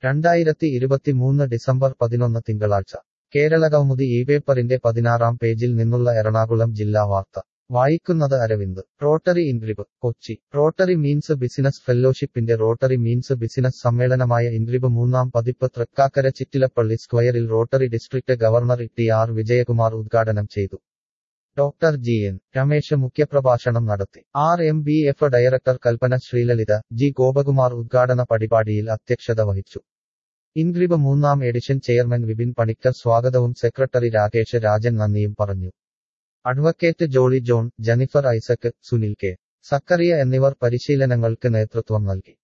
2023 December 11 തിങ്കളാഴ്ച കേരളകൗമുദി പേപ്പറിന്റെ 16-ാം പേജിൽ നിന്നുള്ള എറണാകുളം ജില്ലാ വാർത്ത വായിക്കുന്നത് അരവിന്ദ്. റോട്ടറി ഇൻഗ്രിബ് കൊച്ചി. റോട്ടറി മീൻസ് ബിസിനസ് ഫെല്ലോഷിപ്പിന്റെ റോട്ടറി മീൻസ് ബിസിനസ് സമ്മേളനമായ ഇൻഗ്രിബ് 3-ാം പതിപ്പ് തൃക്കാക്കര ചിറ്റിലപ്പള്ളി സ്ക്വയറിൽ Rotary district governor TR. Vijayakumar ഉദ്ഘാടനം ചെയ്തു. Doctor GN. രമേശ് മുഖ്യപ്രഭാഷണം നടത്തി. RMBF director Kalpana Srilalitha, G. Gopakumar ഉദ്ഘാടന പരിപാടിയിൽ അധ്യക്ഷത വഹിച്ചു. ഇൻഗ്രിബ് 3-ാം എഡിഷൻ ചെയർമാൻ വിപിൻ പണിക്കർ സ്വാഗതവും സെക്രട്ടറി രാകേഷ് രാജൻ നന്ദിയും പറഞ്ഞു. Advocate Jolly John, Jennifer Isaac, Sunil K. Zachariah എന്നിവർ പരിശീലനങ്ങൾക്ക് നേതൃത്വം നൽകി.